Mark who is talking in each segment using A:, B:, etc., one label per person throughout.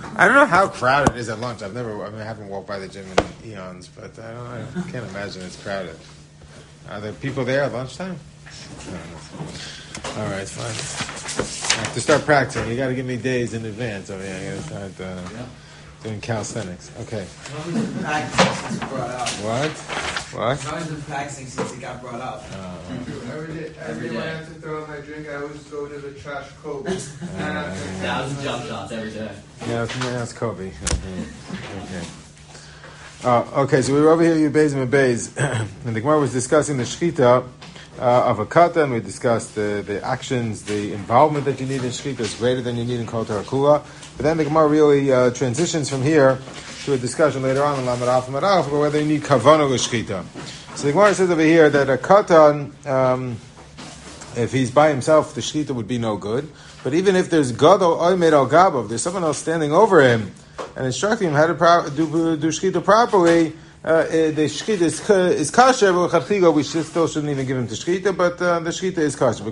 A: I don't know how crowded it is at lunch. I haven't walked by the gym in eons, but I can't imagine it's crowded. Are there people there at lunchtime? I don't know. All right, fine. I have to start practicing. You got to give me days in advance. I got to start doing calisthenics. Okay.
B: I've been practicing since it brought up.
A: What?
B: I've been practicing since it got brought up.
C: Every day when I have to throw out my drink, I always go to the trash Coke.
D: 1,000 jump shots every day.
A: Yeah, that's Kobe. Okay, so we were over here, you Beis and Beis, and the Gemara was discussing the shechita of a katan. We discussed the actions, the involvement that you need in shechita is greater than you need in kol Torah kula. But then the Gemara really transitions from here to a discussion later on in Lamed Aleph and Aleph about whether you need kavana l'shechita. So the Gemara says over here that a katan, if he's by himself, the shechita would be no good. But even if there's gadol oimed al gabov, there's someone else standing over him and instructing him how to do shechita properly, the shechita is kasher, but we still shouldn't even give him the shechita, but the shechita is kasher.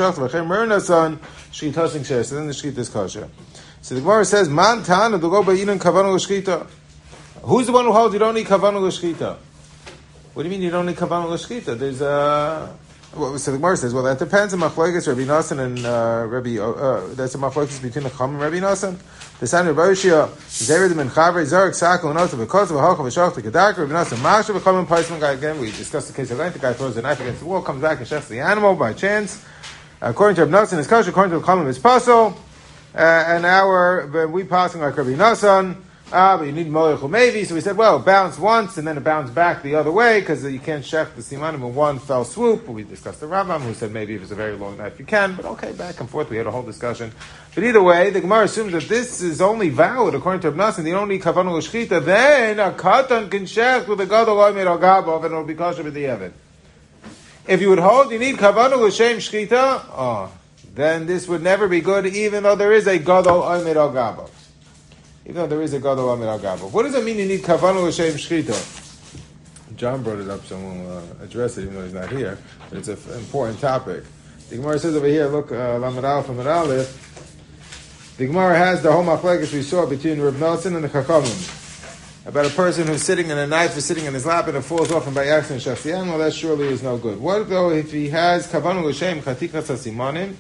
A: So then the shechita is kasher. So the Gemara says, Man ta'ana to go by eating kavana l'shechita. Who's the one who holds you don't need kavana l'shechita? What do you mean you don't need kavana l'shechita? There's so the Gemara says, well, that depends on machlokes Rabbi Nassan and Rabbi. That's a machlokes between the Chacham and Rabbi Nassan. The son of Rabbi Shia, Zered ben Chaver, Zarek Sakal, and also because of a halach of a shach to Kedak, Rabbi Nassan, Mashav, a common Paisman guy. Again, we discussed the case of length. The guy throws a knife against the wall, comes back and shechs the animal by chance. According to Rabbi Nassan, his kasher. According to the Chacham, is pasul. And we passing like Rabbi Nassan. But you need molich umevi. So we said, well, bounce once and then it bounced back the other way because you can't shech the simanim in one fell swoop. We discussed the Rambam who said maybe if it's a very long knife you can, but okay, back and forth we had a whole discussion. But either way, the Gemara assumes that this is only valid according to Rabbi Nassan. You don't need kavanu l'shchita. Then a katan can shech with a gadol oimed al gabov and it'll be kosher with the evid. If you would hold, you need kavanu l'shem shchita. Then this would never be good, even though there is a gadol oimed al gabov. Even though there is a gadol oimed al gabov. What does it mean you need kavanu l'shem shchita? John brought it up, so we'll address it, even though he's not here. But it's an important topic. The Gemara says over here, look, Lamed Aleph and Aleph. The Gemara has the whole machlekes we saw between Reb Nosson and the Chachamim about a person who's sitting and a knife is sitting in his lap and it falls off and by accident shechs the animal. That surely is no good. What though if he has kavanu l'shem chatikas hasimanim?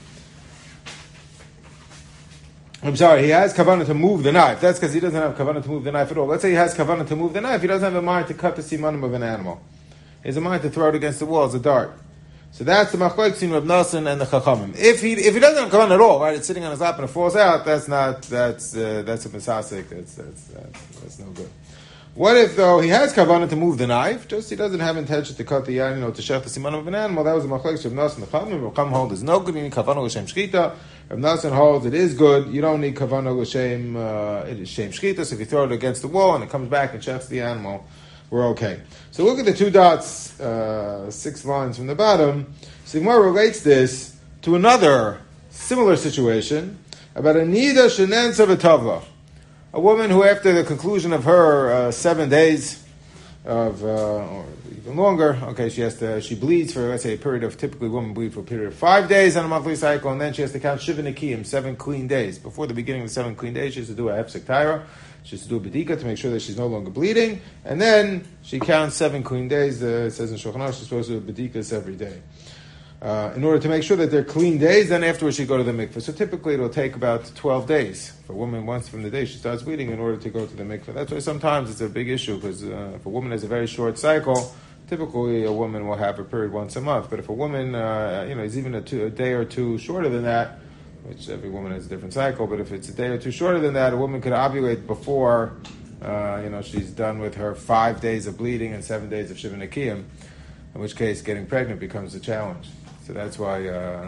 A: I'm sorry, he has kavanah to move the knife. That's because he doesn't have kavanah to move the knife at all. Let's say he has kavanah to move the knife. He doesn't have a mind to cut the simanim of an animal. He has a mind to throw it against the wall as a dart. So that's the machlokes between Reb Nosson and the Chachamim. If he doesn't have kavanah at all, right, it's sitting on his lap and it falls out, that's a misasik. That's no good. What if though he has kavanah to move the knife, just he doesn't have intention to cut the to shech the simanim of an animal? That was the machlokes of Reb Nosson and the Chachamim. Reb Chachamim hold is no good. You need kavanah l'shem shchita. Reb Nosson holds it is good. You don't need kavanah l'shem shem shchita. So if you throw it against the wall and it comes back and shechs the animal, we're okay. So look at the two dots, 6 lines from the bottom. So Gemara relates this to another similar situation about a nida shenensa v'tavla, a woman who, after the conclusion of her 7 days of, or even longer, okay, she bleeds for, let's say, a period of, typically women bleed for a period of 5 days on a monthly cycle, and then she has to count shiva nekiyim, 7 clean days. Before the beginning of the 7 clean days, she has to do a hefsek taira. She has to do a bedika to make sure that she's no longer bleeding, and then she counts 7 clean days. It says in Shulchan Aruch she's supposed to do bedikas every day. In order to make sure that they're clean days, then afterwards she go to the mikveh. So typically it'll take about 12 days for a woman once from the day she starts bleeding in order to go to the mikveh. That's why sometimes it's a big issue, because if a woman has a very short cycle, typically a woman will have a period once a month. But if a woman, is even a day or two shorter than that, which every woman has a different cycle, but if it's a day or two shorter than that, a woman could ovulate before, she's done with her 5 days of bleeding and 7 days of shiva nekiyim, in which case getting pregnant becomes a challenge. So that's why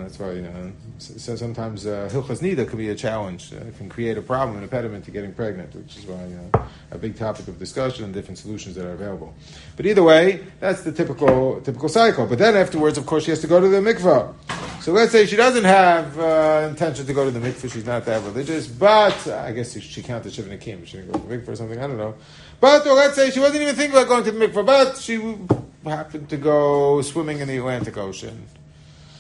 A: so sometimes hilchas nida can be a challenge. It can create a problem, an impediment to getting pregnant, which is why a big topic of discussion and different solutions that are available. But either way, that's the typical cycle. But then afterwards, of course, she has to go to the mikvah. So let's say she doesn't have intention to go to the mikveh. She's not that religious, but I guess she counted shiva nekiyim. She didn't go to the mikveh or something. I don't know. But or let's say she wasn't even thinking about going to the mikveh, but she happened to go swimming in the Atlantic Ocean.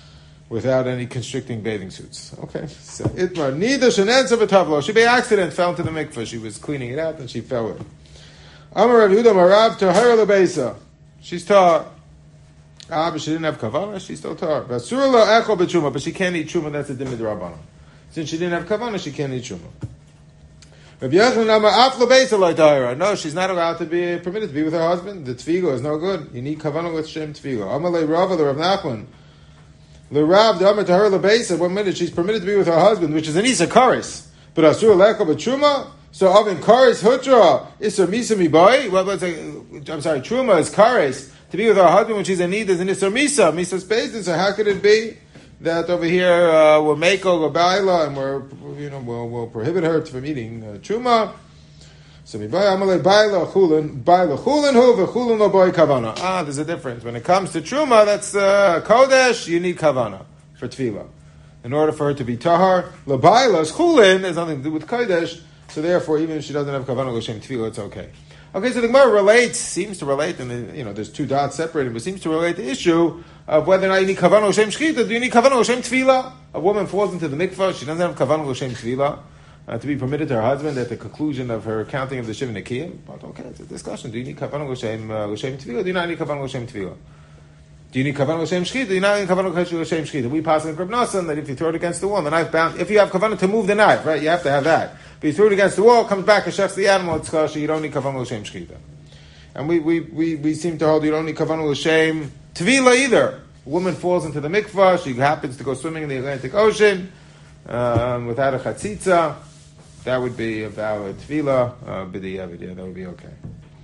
A: without any constricting bathing suits. Okay. So Itmar, neither shenenza b'tavlo. She by accident fell into the mikveh. She was cleaning it out and she fell in. Amar Rav Yehuda Marav tahara lebeisa. She's taught. But she didn't have kavanah. She's still taught. V'asura lo echol b'truma, but she can't eat truma. That's a dimid rabbanon. Since she didn't have kavanah, she can't eat truma. Rabbi Yochanan Amar af lebeisa lo tahara. No, she's not allowed to be permitted to be with her husband. The tefillah is no good. You need kavanah with shem tefillah. Amar le Rava the Rav Nachman. Le Rav the Amar tahara lebeisa. 1 minute she's permitted to be with her husband, which is an isa karis. But asura lo echol b'truma. So Avin Kares Hutra Isser Misa Mibai. Well, I'm sorry, Truma is Kares to be with her husband when she's in need is an Isser Misa. Misa's Bezin. So how could it be that over here we'll make her Baila and we'll prohibit her from eating Truma? So Mibai Amalei Baila Chulin Hu v'Chulin Lo Boy Kavana. There's a difference. When it comes to Truma, that's Kodesh. You need Kavana for Tefillah in order for her to be Tahar. La Baila's Chulin has nothing to do with Kodesh. So therefore, even if she doesn't have kavanah l'shem tefillah, it's okay. Okay, so the Gemara seems to relate, and there's two dots separated, but seems to relate the issue of whether or not you need kavanah l'shem shchita. Do you need kavanah l'shem tefillah? A woman falls into the mikvah, she doesn't have kavanah l'shem tefillah to be permitted to her husband at the conclusion of her counting of the shiva nekiyim. But okay, it's a discussion. Do you need kavanah l'shem tefillah? Do you not need kavanah l'shem tefillah? Do you need kavanah l'shem shchita? Do you not need kavanah l'shem shchita? We pass in Reb Nosson that if you throw it against the wall, the knife bound. If you have kavanah to move the knife, right, you have to have that. But you threw it against the wall, comes back and shucks the animal, it's kosher, you don't need kavanah l'shem shchita. And we seem to hold you don't need kavanah l'shem tefillah either. A woman falls into the mikvah, she happens to go swimming in the Atlantic Ocean without a chatzitza. That would be a valid tefillah, b'diavad, that would be okay.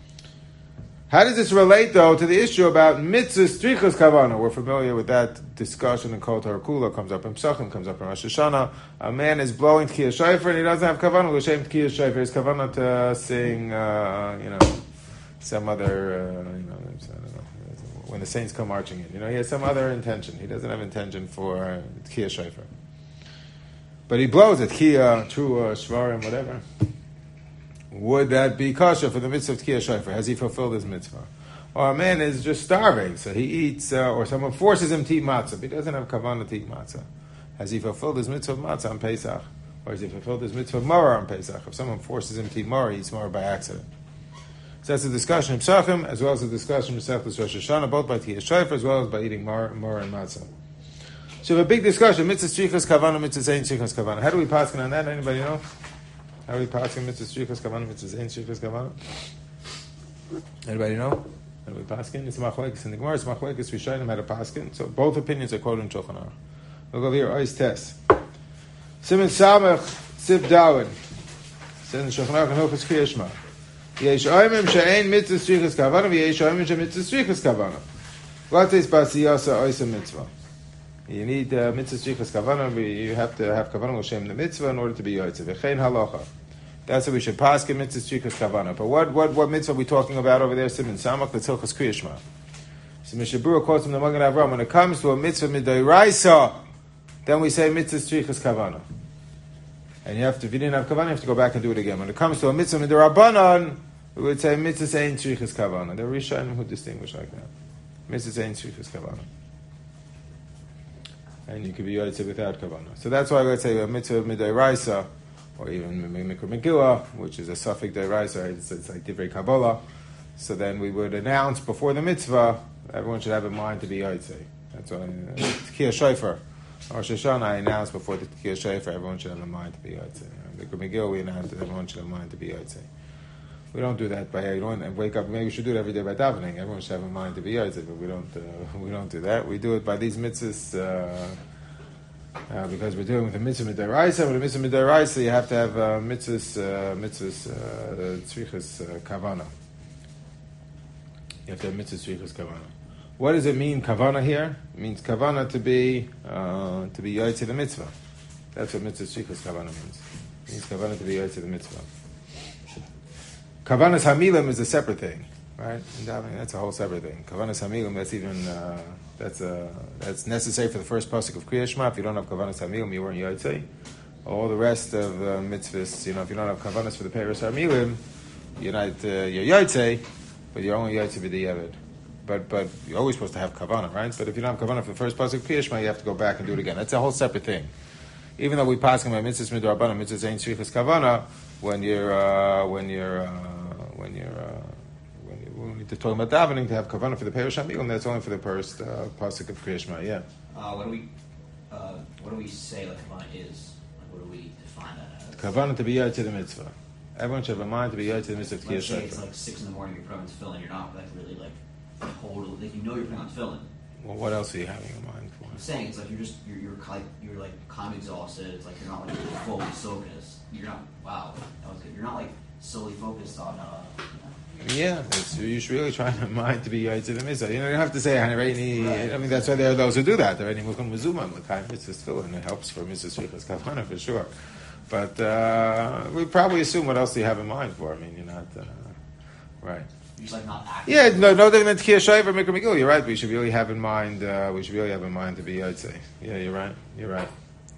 A: How does this relate, though, to the issue about mitzvah strichas kavanah? We're familiar with that discussion in Kol Torah Kula, comes up in Pesachim, comes up in Rosh Hashanah. A man is blowing Tkiyah Shofar and he doesn't have kavanah l'shem Tkiyah Shofar. His kavanah to sing, some other, I don't know, when the saints come marching in. He has some other intention. He doesn't have intention for Tkiyah Shofar. But he blows it, Tkiyah, Trua, Shvarim, whatever. Would that be kosher for the mitzvah of Tkiyah Shofar? Has he fulfilled his mitzvah? Or a man is just starving, so he eats, or someone forces him to eat matzah, but he doesn't have kavanah to eat matzah. Has he fulfilled his mitzvah of matzah on Pesach? Or has he fulfilled his mitzvah of maror on Pesach? If someone forces him to eat maror, he eats maror by accident. So that's a discussion in Pesachim, as well as a discussion in Masechtas Rosh Hashanah, both by Tkiyah Shofar, as well as by eating maror and matzah. So we have a big discussion, mitzvah strichas kavanah, mitzvah ein strichas kavanah. How do we pass on that? Anybody know? How are we passing mitzvah strichas kavanah, mitzvah ein strichas kavanah? Anybody know? How do we passing? It's machlekes in the Gemara. It's machlekes Rishonim had a passing. So both opinions are quoted in Shulchan Aruch. We'll go here. Ois Tes. Siman Samach Sif Dawid. Says in Shulchan Aruch and Hilchos Kriyas Shema. Yesh oimim she'ein mitzvah strichas kavanah, v'yesh oimim she'mitzvah strichas kavanah. Lates basiyasa oisa mitzvah. You need mitzvah strichas kavanah. You have to have kavanah l'shem the mitzvah in order to be yotzei. V'chein halacha. That's what we should pass in mitzvah strichas kavanah. But what mitzvah are we talking about over there? Siman Samach. That's Hilchos Kriyas Shema. So Mishabura quotes from the Magen Avraham. When it comes to a mitzvah midoraisa, then we say mitzvah strichas kavanah. And if you didn't have kavanah, you have to go back and do it again. When it comes to a mitzvah midorabanan, we would say mitzvah ein strichas kavanah. There are Rishonim who distinguish like that. Mitzvah ein strichas kavanah. And you could be yotzei without kavanah. So that's why let's say a mitzvah midoraisa, or even Mikra Megillah, which is a suffix deraisa, it's like Divrei Kabbalah. So then we would announce before the mitzvah, everyone should have in mind to be yotzei. That's why Tkiyah Shofar, Rosh Hashanah, I announced before the Tkiyah Shofar, everyone should have in mind to be yotzei. Mikra Megillah, we announced that everyone should have in mind to be yotzei. We don't do that by, you don't wake up, maybe we should do it every day by davening. Everyone should have in mind to be yotzei, but we don't do that. We do it by these mitzvahs, because we're doing with the mitzvah midaraisa. With the mitzvah midaraisa, you have to have mitzvahs tzrichas kavana. You have to have mitzvahs tzrichas kavana. What does it mean, kavana here? It means kavana to be yotzei the mitzvah. That's what mitzvah tzrichas kavana means. It means kavana to be yotzei the mitzvah. Kavanas hamilim is a separate thing, right? That's a whole separate thing. Kavanas hamilim, that's even that's necessary for the first pasuk of Kriyas Shema. If you don't have kavanas hamilim, you weren't yotzei. All the rest of mitzvahs, if you don't have kavanas for the peiros hamilim, you're yotzei, but you're only yotzei b'diavad. but you're always supposed to have kavanah, right? But if you don't have kavanah for the first pasuk Kriya Shema, you have to go back and do it again. That's a whole separate thing. Even though we pass by mitzvahs midrabanan, mitzvahs ain't shrichas kavanah, when we need to talk about davening to have kavanah for the Perush HaMigdal, and that's only for the first pasuk of Kriya Shema. Yeah.
D: What do we say like kavanah is? Like, what do we define that as?
A: Kavanah to be yod to the mitzvah. Everyone should have a mind to be yod to the mitzvah of Kriya
D: Let's say
A: Shema.
D: it's like 6 in the morning, you're putting on tefillin, you're not like really like totally, like you know you're putting on tefillin.
A: Well, what else are you having in mind for?
D: I'm saying it's like you're like kind of exhausted. It's like you're not like fully focused. You're not. Wow, that was good. You're not like solely focused on.
A: Yeah, you should really try to mind to be yod to the mitzvah. You don't have to say Hanereini. I mean, that's why there are those who do that. They're writing Mukun Mezumah, L'kayim mitzvahs tefillin. It helps for mitzvahs shrichas kavanah for sure. But we probably assume what else do you have in mind for. I mean, you're not right.
D: You're just like not active.
A: Yeah, no different than Tkiyah Shaiv or Mikra Megillah. You're right. We should really have in mind. We should really have in mind to be Yotzei. Yeah, you're right. You're right.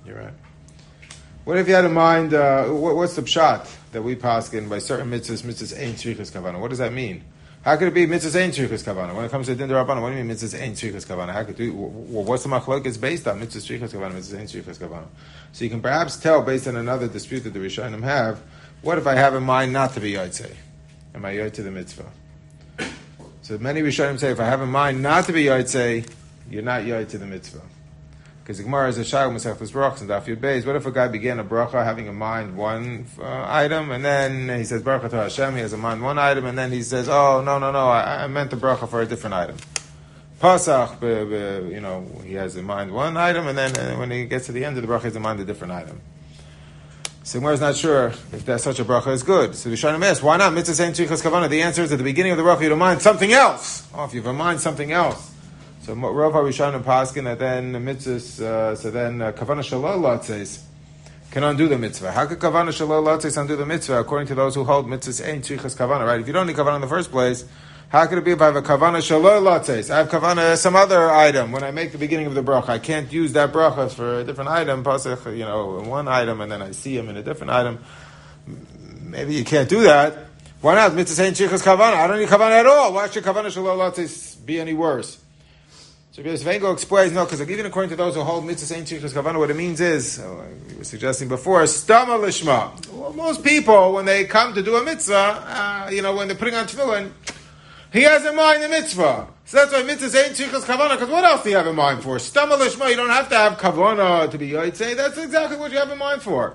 A: What if you had in mind? What's the pshat that we paskin by certain mitzvahs? Mitzvahs ain't shrichas kavanah. What does that mean? How could it be mitzvahs ain't shrichas kavanah? When it comes to din d'Rabbanan, what do you mean mitzvahs ain't shrichas kavanah? How could what's the machlok is based on? Mitzvahs shrichas kavanah, mitzvahs ain't shrichas kavanah. So you can perhaps tell based on another dispute that the Rishonim have. What if I have in mind not to be Yotzei? Am I Yotzei the mitzvah? So many Rishonim say, if I have in mind not to be Yotzei, you're not Yotzei the mitzvah. Because the Gemara is a Shayla Masechtas Brachos and Daf Yud Beis. What if a guy began a bracha having in mind one item, and then he says Baruch Atah Hashem, he has in mind one item, and then he says, oh, no, I meant the bracha for a different item. Pasach, he has in mind one item, and then when he gets to the end of the bracha, he has in mind a different item. So Gemara is not sure if that such a bracha is good. So Rishonim ask, why not? Mitzvah saying Tzrichas Kavanah. The answer is at the beginning of the bracha, you don't mind something else. Oh, if you have in mind something else. So Rav HaRishonim paskin that then mitzvahs, Kavanah Shalol Latzes can undo the mitzvah. How could Kavanah Shalol Latzes undo the mitzvah? According to those who hold mitzvahs ain't Tzrichas Kavanah, right? If you don't need Kavanah in the first place, how could it be if I have a Kavanah Shalol Latzes? I have Kavanah some other item. When I make the beginning of the bracha, I can't use that bracha for a different item, Pasach, one item, and then I see him in a different item. Maybe you can't do that. Why not? Mitzvah ain't Tzrichas Kavanah. I don't need Kavanah at all. Why should Kavanah Shalol Latzes be any worse? So Svengo explains, no, because even according to those who hold mitzvah ain't shrichas kavanah, what it means is, we were suggesting before, stama lishma. Well, most people, when they come to do a mitzvah, when they're putting on tefillin, he has in mind the mitzvah. So that's why mitzvah ain't shrichas kavanah, because what else do you have in mind for? Stama lishma, you don't have to have kavanah to be yotzei. That's exactly what you have in mind for.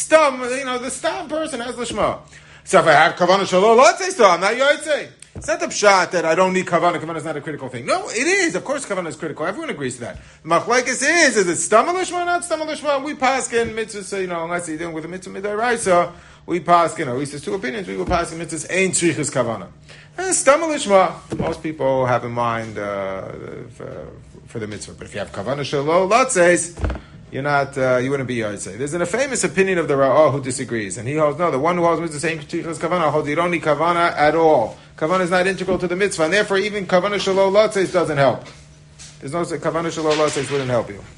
A: The stam person has lishma. So if I have kavanah shalom, let's say so, I'm not yotzei. It's not the pshat that I don't need kavanah. Kavanah is not a critical thing. No, it is. Of course, kavanah is critical. Everyone agrees to that. Machlekes is it stama lishma, not stama lishma? We paskin mitzvahs, unless you're dealing with a mitzvah midaraisa, we paskin, at least there's two opinions, we will paskin mitzvahs ain't shrichas kavanah. And stama lishma, most people have in mind for the mitzvah. But if you have kavanah shalom, latzes, you're not, you wouldn't be yotzei. There's a famous opinion of the Ra'ah who disagrees, and he holds, no, the one who holds mitzvah saying shrichas kavanah holds you don't need kavanah at all. Kavanah is not integral to the mitzvah, and therefore even kavanah shalom latzes doesn't help. There's no kavanah shalom latzes wouldn't help you.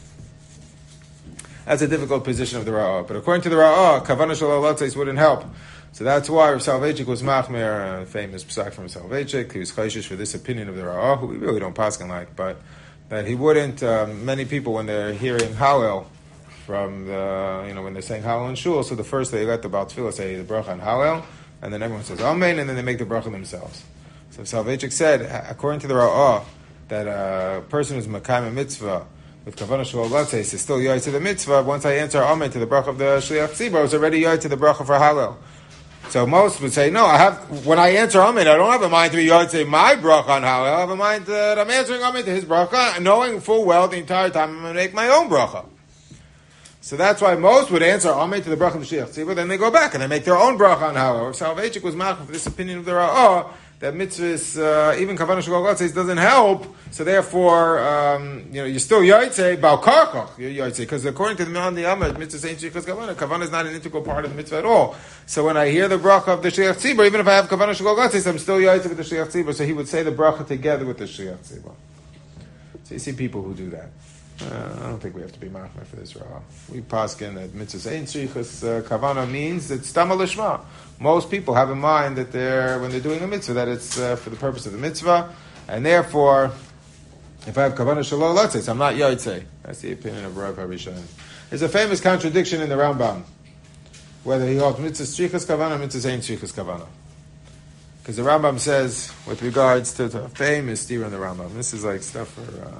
A: That's a difficult position of the Ra'ah. But according to the Ra'ah, kavanah shalom latzes wouldn't help. So that's why Rav Soloveitchik was machmer, a famous psak from Rav Soloveitchik. He was chayshish for this opinion of the Ra'ah, who we really don't paskin like, but that he wouldn't. Many people, when they're hearing Hallel from the, when they're saying Hallel in shul, so the first they let the Baal Tefillah say the bracha on Hallel, and then everyone says Amen, and then they make the bracha themselves. So Soloveitchik said, according to the Ra'ah, that a person who's makayim a mitzvah with kavanah shalom latzes is still yoy to the mitzvah. Once I answer Amen to the bracha of the shliach tzibur, it's already yoy to the bracha for Hallel. So most would say, no, when I answer Amen, I don't have a mind to be yotzei my bracha on Hallel. I have a mind that I'm answering Amen to his bracha, knowing full well the entire time I'm going to make my own bracha. So that's why most would answer Amen to the bracha of the Shliach Tzibur, then they go back and they make their own bracha on Hallel. Soloveitchik was machmir for this opinion of the Ra'ah, that mitzvahs, even kavanah shalom latzes doesn't help, so therefore, you're still yotzei, bal karkach, you're yotzei, because according to the Milan Diyamah, mitzvah ain't shrichas kavanah is not an integral part of the mitzvah at all. So when I hear the bracha of the shliach tzibur, even if I have kavanah shalom latzes, I'm still yotzei with the shliach tzibur, so he would say the bracha together with the shliach tzibur. So you see people who do that. I don't think we have to be machmir for this Ra'ah. We paskin that mitzvahs ain't shrichas kavanah means it's stama lishma. Most people have in mind that when they're doing a mitzvah, that it's for the purpose of the mitzvah, And therefore, if I have kavanah shalol latzes, I'm not yotzei. That's the opinion of Rav HaRishon. There's a famous contradiction in the Rambam, whether he holds mitzvah strichas kavanah or mitzvah ain't strichas kavanah. Because the Rambam says, with regards to the famous steer in the Rambam, this is like stuff for,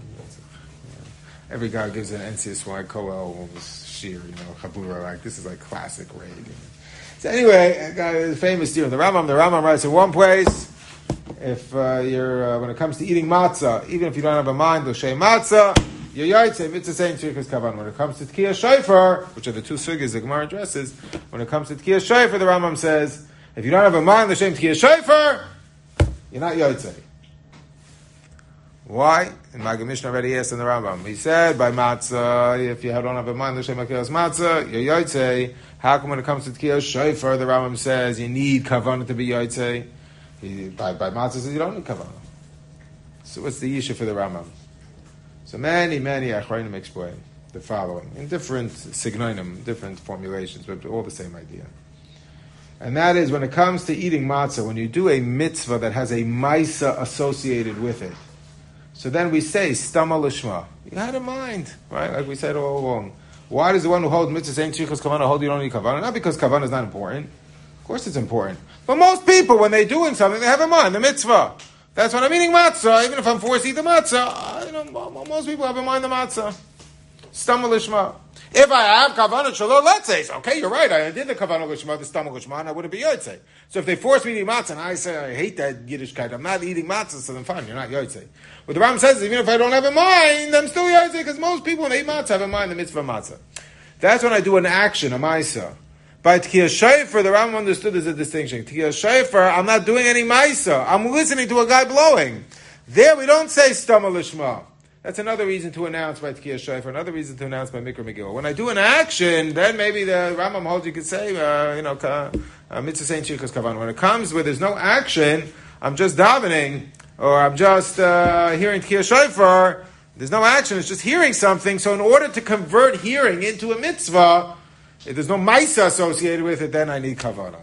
A: every guy gives an NCSY Koel shear, Chabura, like this is like classic raid. So anyway, the famous steer in the Rambam writes in one place, if when it comes to eating matzah, even if you don't have a mind, l'shem matzah, you're yaitze, mitzvah saying tzrichas kavanah. When it comes to tkiyah shofar, which are the two sugyas the Gemara addresses, when it comes to tkiyah shofar, the Rambam says, if you don't have a mind, l'shem tkiyah shofar, you're not yaitze. Why? And Maggid Mishnah already asked in the Rambam. He said, by matzah, if you don't have a mind, l'shem akiyas matzah, you're yaitze. How come when it comes to tkiyah shofar, the Rambam says, you need kavanah to be yaitze? By matzah says you don't need kavanah. So what's the issue for the Rambam? So many achronim explain the following in different signonim, different formulations, but all the same idea. And that is when it comes to eating matzah, when you do a mitzvah that has a maisa associated with it, so then we say stama lishma. You had a mind, right? Like we said all along. Why does the one who holds mitzvah saying tzrichas kavanah hold you don't need kavanah? Not because kavanah is not important. Of course it's important. But most people, when they're doing something, they have in mind the mitzvah. That's when I'm eating matzah. Even if I'm forced to eat the matzah, most people have in mind the matzah. Stamah lishma. If I have kavanah shalom, let's say, okay, you're right. I did the kavanah lishma, the stamah lishma, and I wouldn't be yotzei. So if they force me to eat matzah, and I say I hate that Yiddishkeit, I'm not eating matzah, so then fine, you're not yotzei. What the Ram says is, even if I don't have in mind, I'm still yotzei, because most people when they eat matzah have in mind the mitzvah matzah. That's when I do an action, a maisa. By tkiyah shofar, the Rambam understood there's a distinction. Tkiyah shofar, I'm not doing any maisa. I'm listening to a guy blowing. There we don't say stama lishma. That's another reason to announce by tkiyah shofar, another reason to announce by mikra megillah. When I do an action, then maybe the Rambam holds you could say, mitzvah saying tzrichas kavanah. When it comes where there's no action, I'm just davening, or I'm just hearing tkiyah shofar, there's no action, it's just hearing something. So in order to convert hearing into a mitzvah, if there's no maisa associated with it, then I need kavanah.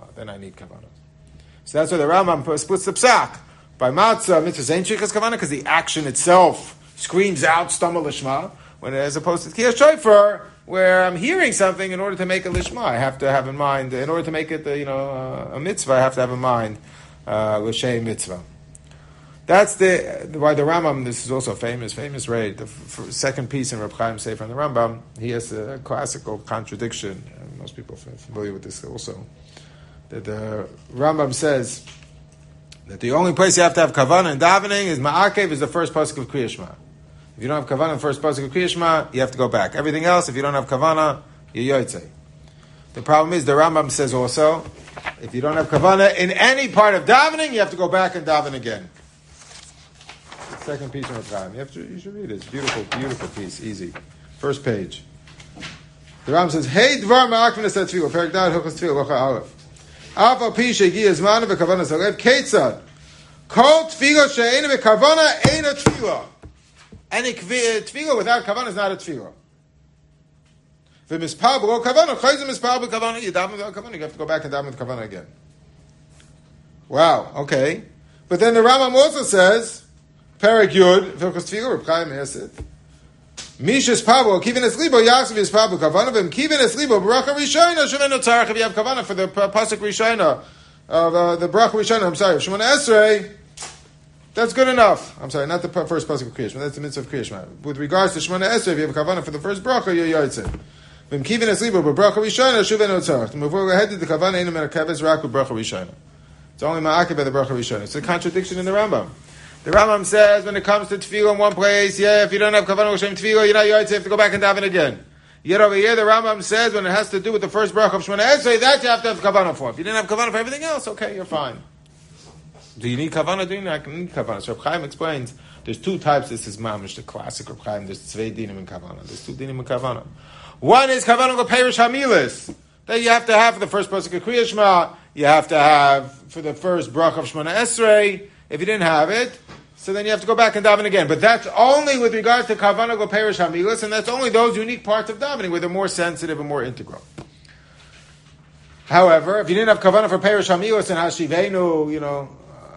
A: So that's why the Rambam splits the psak. By matzah, mitzvah zayin tzrichas kavanah, because the action itself screams out stama lishma, when as opposed to tkiyah shofar, where I'm hearing something in order to make a lishma, I have to have in mind, in order to make it a mitzvah, I have to have in mind l'shem mitzvah. That's why the Rambam, this is also famous raid. The second piece in Reb Chaim Sefer and the Rambam, he has a classical contradiction, and most people are familiar with this also, that the Rambam says that the only place you have to have kavanah in davening is ma'akev, is the first pasuk of Kriya Shema. If you don't have kavanah in the first pasuk of Kriya Shema, you have to go back. Everything else, if you don't have kavanah, you're yotzei. The problem is, the Rambam says also, if you don't have kavanah in any part of davening, you have to go back and daven again. Second piece in Reb Chaim. You should read it. It's beautiful piece. Easy. First page. The Ram says, "Hey, dvar ma'akvenes atfilah. Perak dad hilchos tfilah locha aleph. Afa pi shegi zman v'kavana salev ketzad. Kol tfilah she'ena v'kavana eina tfilah. Any tfilah without kavana is not a tfilah. V'mispal b'lo kavana chayzim mispal b'kavana. You daven without kavana. You have to go back and daven with kavana again. Wow. Okay. But then the Rambam also says, Perak Yud, Hilchos Tfilah, Reb Chaim Yosef. Mishas Pabo, Kivin Es Libo, Yachsav Yis Pabo, Kavanah, Vim Kivin Es Libo, Bracha Rishayna, Shemeno Tzarech, if you have Kavanah for the Pasuk Rishayna, of the Bracha Rishayna, I'm sorry, Shemona Esrei, that's good enough. I'm sorry, not the first Pasuk of Kriya Shema, that's the mitzvah of Kriya Shema. With regards to Shemona Esrei, if you have Kavanah for the first Bracha, you're Yotzei. Vim Kivin Es Libo, Bracha Rishayna, Shemeno Tzarech. Before we head to the Kavanah, Einu Merakaves, Rak, with Bracha Rishayna. It's only Ma'akev by the Bracha Rishayna. It's a contradiction in the Rambam. The Rambam says when it comes to tefillah in one place, if you don't have kavanah l'shem tefillah, you're not yotzei, you have to go back and daven again. Yet over here, the Rambam says when it has to do with the first bracha of Shemona Esrei, that you have to have kavanah for. If you didn't have kavanah for everything else, okay, you're fine. Do you need kavanah? Do you not need kavanah? So Reb Chaim explains there's two types. This is mamish, the classic Reb Chaim. There's tzvei dinim in kavanah. There's two dinim in kavanah. One is kavanah l'perish hamilis that you have to have for the first pasuk of Kriya Shema. You have to have for the first bracha of Shemona Esrei. If you didn't have it, so then you have to go back and daven again. But that's only with regards to kavanah go perish hamilas, and that's only those unique parts of davening where they're more sensitive and more integral. However, if you didn't have kavanah for perish hamilas and hashivenu,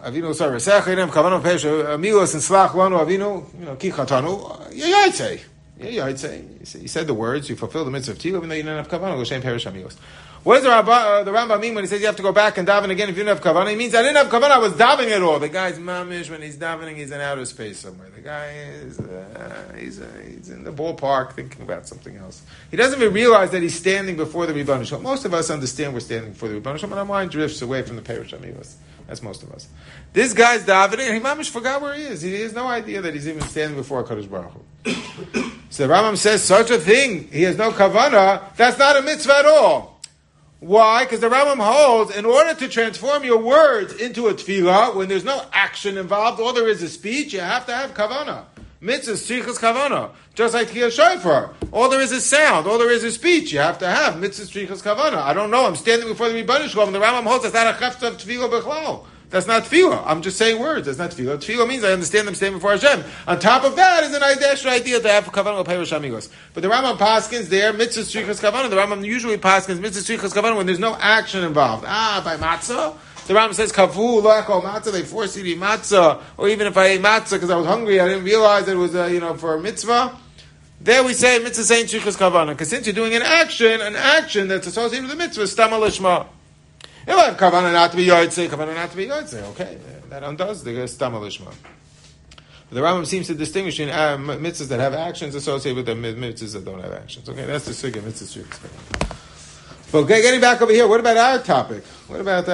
A: Avinu Sarasechinem, Kavanah Pesha, Amilos and Slach Lanu, Avinu, Kichatanu, Yaitse. Yeah, I'd say. You said the words, you fulfill the mitzvah of Tefillah, even though you didn't have Kavanah, L'Shem Perish Amilos. What does the Rambam mean when he says you have to go back and daven again if you didn't have Kavanah? He means I didn't have Kavanah, I was davening at all. The guy's mamish, when he's davening, he's in outer space somewhere. The guy is, he's in the ballpark thinking about something else. He doesn't even realize that he's standing before the Rebbeinu Shalom. Most of us understand we're standing before the Rebbeinu Shalom, and our mind drifts away from the Perish Amilos. That's most of us. This guy's davening, and he mamish forgot where he is. He has no idea that he's even standing before HaKadosh Baruch Hu. So the Rambam says such a thing, he has no kavanah, that's not a mitzvah at all. Why? Because the Rambam holds, in order to transform your words into a tefillah, when there's no action involved, all there is speech, you have to have kavanah. Mitzvah tzrichas kavanah. Just like Tchiyah Shofar. All there is sound, all there is speech, you have to have mitzvah tzrichas kavanah. I don't know, I'm standing before the Rebbeinu Shalom, and the Rambam holds that's not a chefta of tefillah b'chlal. That's not tefillah. I'm just saying words. That's not tefillah. Tefillah means I understand them standing before Hashem. On top of that is an extra idea to have kavanah l'peirush amigos. But the Rambam paskins there mitzvah tzrichas kavanah. The Rambam usually paskins mitzvah tzrichas kavanah when there's no action involved. By matzah. The Rambam says kavu lo echol matzah. They force you to eat matzah, or even if I ate matzah because I was hungry, I didn't realize it was for a mitzvah. There we say mitzvah saying tzrichas kavanah because since you're doing an action that's associated with the mitzvah, stama lishma. If I have kavanah not to be yotzei, kavanah not to be yotzei, okay, that undoes the stama lishma. The Rambam seems to distinguish in mitzvahs that have actions associated with them, mitzvahs that don't have actions. Okay, that's the sugya mitzvah. But okay, getting back over here, what about our topic? What about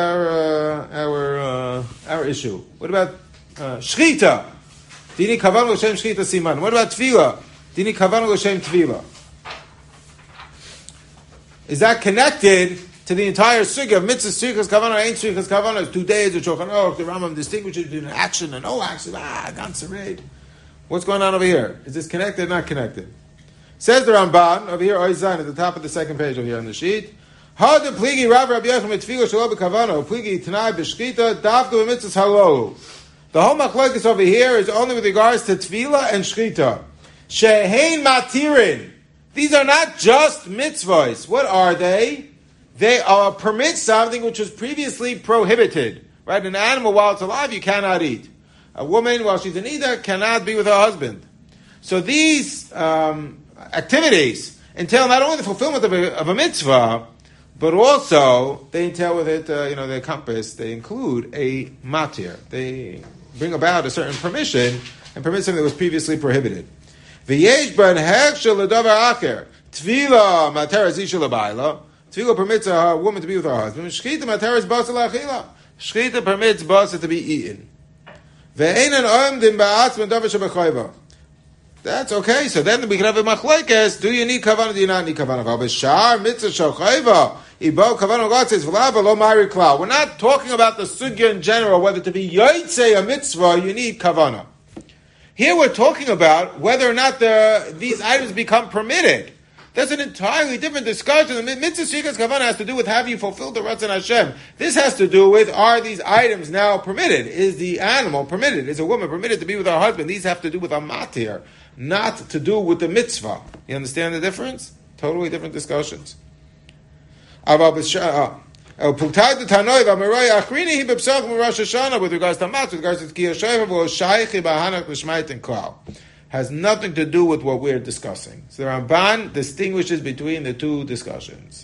A: our issue? What about shchita? Dini kavanah l'shem shchita siman. What about tefillah? Dini kavanah l'shem tefillah. Is that connected to the entire sugya of mitzvah tzrichas kavanah, ain't tzrichas kavanah? 2 days of Shulchan Aruch, the Rambam distinguishes between an action and no action. Ganze Red. What's going on over here? Is this connected or not connected? Says the Ramban over here, Oy Zayin, at the top of the second page over here on the sheet. How the pligi Rav Rabbi Yochanan mitfilah shelo b'kavanah, pligi t'nai b'shchita davka b'mitzvahs halolu. The whole machlokes over here is only with regards to tefillah and shchita. Shehein matirin. These are not just mitzvahs. What are they? They permit something which was previously prohibited. Right? An animal, while it's alive, you cannot eat. A woman, while she's in Ida, cannot be with her husband. So these activities entail not only the fulfillment of a mitzvah, but also they entail with it, they encompass, they include a matir. They bring about a certain permission and permit something that was previously prohibited. V'yesh ben hechshel l'davar acher. Tefillah mater zisha l'bayla. Tefillah permits a woman to be with her husband. Shchita mater is basa l'achila. Shchita permits basa to be eaten. Ve'einen omdim ba'atzman davar shebechayva. That's okay. So then we can have a machlekes. Do you need kavanah? Do you not need kavanah? B'shar mitzvah shachayva. Ibo kavanah gatzes v'lava lo ma'iri klal. We're not talking about the sugya in general, whether to be yotzei a mitzvah, you need kavanah. Here we're talking about whether or not these items become permitted. That's an entirely different discussion. The mitzvah tzrichas kavanah has to do with have you fulfilled the Ratzon Hashem. This has to do with are these items now permitted? Is the animal permitted? Is a woman permitted to be with her husband? These have to do with a matir, not to do with the mitzvah. You understand the difference? Totally different discussions. With regards to matzah, with regards to Tchiyah Shofar, has nothing to do with what we're discussing. So the Ramban distinguishes between the two discussions.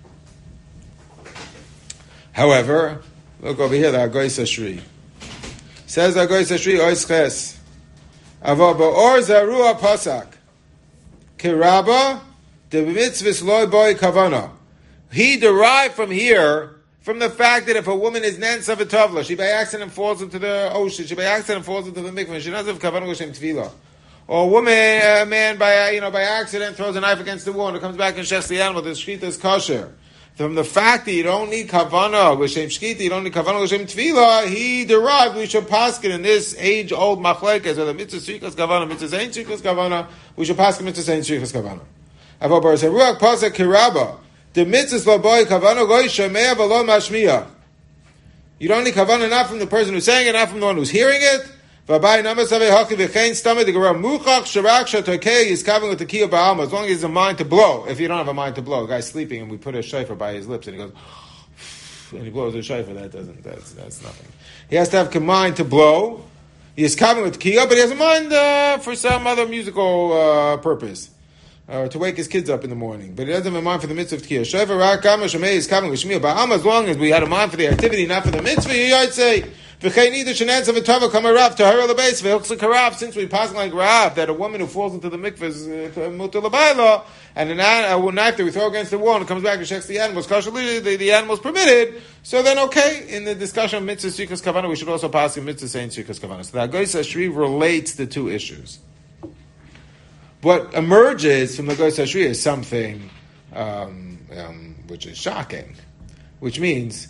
A: However, look over here, the Agoy Sashri. Says Agoy Sashri, Ois Ches. Ava ba'or zarua pasak. Kiraba, de mitzvahs loy boy kavana. He derived from here, from the fact that if a woman is nen savatavla, she by accident falls into the ocean, she by accident falls into the mikveh, she doesn't have kavana l'shem tefillah. Or a man by accident throws a knife against the wall and it comes back and shechs the animal, the shchita is kosher. From the fact that you don't need kavana l'shem shchita, you don't need kavana l'shem tefillah, he derived, we should paskin in this age-old machlekes, or the mitzvah tzrichas kavana, mitzvah zayin tzrichas kavana, we should paskin mitzvah zayin tzrichas kavana. Avo bar zeruach pasak kiraba. The mitzvahs loboy kavana loy shemea v'lo mashmiya. You don't need kavana not from the person who's saying it, not from the one who's hearing it. V'abai namasavei haki v'chein stomach the gemara muchach sharak shatokei is covering with the kiyah ba'alma as long as he has a mind to blow. If you don't have a mind to blow, a guy's sleeping and we put a shofar by his lips and he goes, and he blows a shofar, that's nothing. He has to have a mind to blow. He is coming with Tkiya, but he has a mind for some other musical purpose. To wake his kids up in the morning. But he doesn't have a mind for the mitzvah of Tkiya. Shofar Rak Kama Shemei is coming with Shmiya Ba'am, as long as we had a mind for the activity, not for the mitzvah, I'd say. V'chein either shenanz of a tava kama Rav to her lebais v'hilchsik harav. Since we pass like Rav that a woman who falls into the mikvah is mutar l'bayla, and a knife that we throw against the wall and it comes back and checks the animals, the animal's permitted. So then, okay, in the discussion of mitzvah strikas kavana, we should also pass in mitzvah saying strikas kavana. So the Hagoyis Ashri relates the two issues. What emerges from the Hagoyis Ashri is something which is shocking, which means.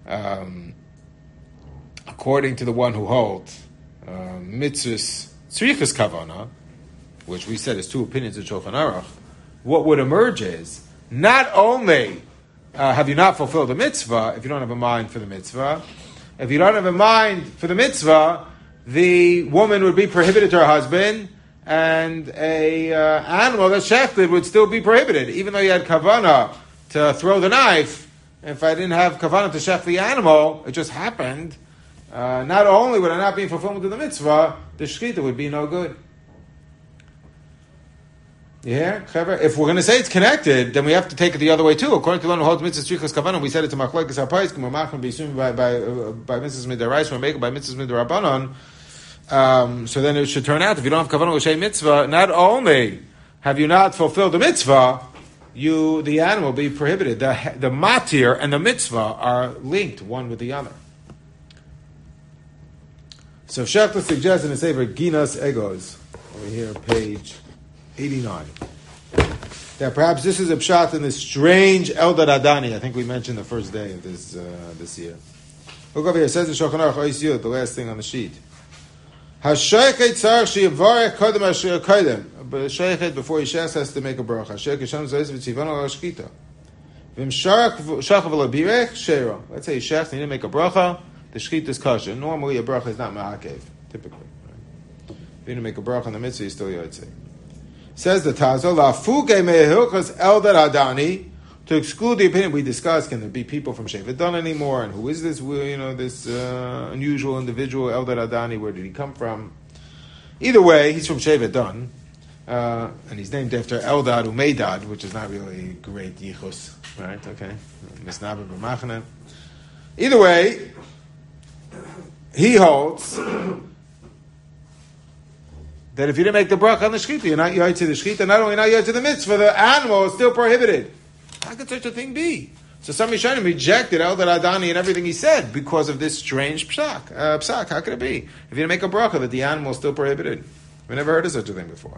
A: According to the one who holds mitzvahs tzrichas kavana, which we said is two opinions in Shulchan Aruch, what would emerge is not only have you not fulfilled the mitzvah if you don't have a mind for the mitzvah. If you don't have a mind for the mitzvah, the woman would be prohibited to her husband, and a animal that's shechted would still be prohibited, even though you had kavana to throw the knife. If I didn't have kavana to shecht the animal, it just happened. Not only would I not be in fulfillment of the mitzvah, the shechita would be no good. You hear? If we're going to say it's connected, then we have to take it the other way too. According to the one who holds mitzvah strichas kavana, we said it to machlokes hapayis, we're machman be assumed by mitzvahs midarais, we're making by mitzvahs midarabanan. So then it should turn out if you don't have kavana l'shem mitzvah, not only have you not fulfilled the mitzvah, the animal will be prohibited. The matir and the mitzvah are linked one with the other. So Shechta suggests in his Sefer Ginas Egos, over here, page 89, that perhaps this is a pshat in this strange Eldad Adani. I think we mentioned the first day of this year. Look over here. It says in Shulchan Aruch Ois Yud, the last thing on the sheet. Hashoichet tzarich sheyivarech kodem asher kodem. But Sheichet, before he shechs, has to make a bracha. Sheichet Hashem zoyz v'tzivon al shkita. V'msharach shachav l'birech sheira. Let's say he shechs and he didn't make a bracha. The shechit is kosher. Normally a bracha is not ma'akev, typically. Right? If you didn't make a bracha on the mitzvah, you still yotzei. Says the Tazo, la'fuge me'ehilchas eldad adani, to exclude the opinion we discussed, can there be people from Shevet Dan anymore? And who is this, this unusual individual, Eldad Adani? Where did he come from? Either way, he's from Shevet Dan, and he's named after Eldad Umeidad, which is not really great yichus, right? Okay, Misnabel b'machane. Either way, he holds that if you didn't make the bracha on the shechita, you're not yotzei the shechita. Not only not yotzei the mitzvah, the animal is still prohibited. How could such a thing be? So some Rishonim rejected Eldad Adani and everything he said because of this strange psak. How could it be? If you didn't make a bracha, that the animal is still prohibited. We never heard of such a thing before.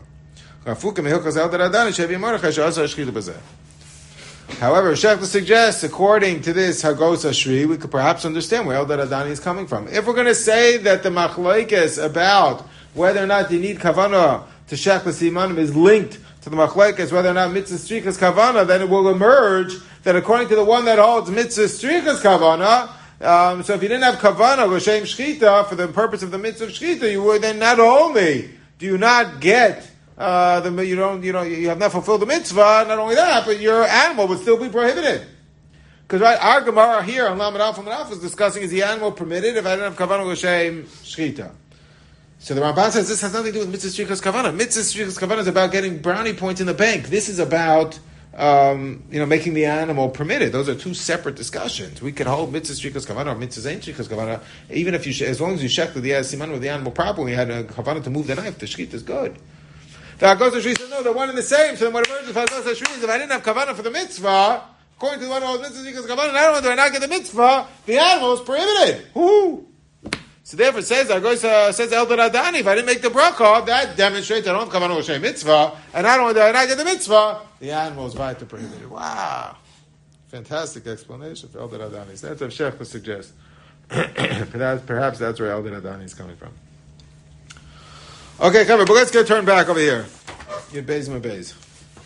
A: However, Shechta suggests, according to this Hagos Ashri, we could perhaps understand where Eldad Adani is coming from. If we're going to say that the machlokes about whether or not you need kavanah to shech l'simanim is linked to the machlokes whether or not mitzvah strichas kavana, then it will emerge that according to the one that holds mitzvah strichas kavana, so if you didn't have kavana l'shem shchita for the purpose of the mitzvah shchita, you would then not only do you not get you have not fulfilled the mitzvah. Not only that, but your animal would still be prohibited. Because our Gemara here on Lamed Alf and Alf is discussing, is the animal permitted if I don't have kavana l'shem shchita? So the Ramban says this has nothing to do with mitzvah strichas kavana. Mitzvah strichas kavana is about getting brownie points in the bank. This is about making the animal permitted. Those are two separate discussions. We can hold mitzvah strichas kavana or mitzvah zayin strichas kavana, even if as long as you check the siman with the animal properly, you had a kavana to move the knife. The shechit is good. The Hagos Ashri says no, they're one and the same. So then what emerges from Hagos Ashri is if I didn't have kavana for the mitzvah, according to the one who holds mitzvah strichas kavana, not only do I not get the mitzvah, the animal is prohibited. Whoo! So therefore, says Eldad Adani, if I didn't make the bracha, that demonstrates I don't have kavanah l'shem mitzvah, and not only do I not get the mitzvah, the animal is right to prohibited. Wow, fantastic explanation for Eldad Adani. So that's what Shechta suggests. Perhaps that's where Eldad Adani is coming from. Okay, come on, but let's get turned back over here. Yud Beis and Beis.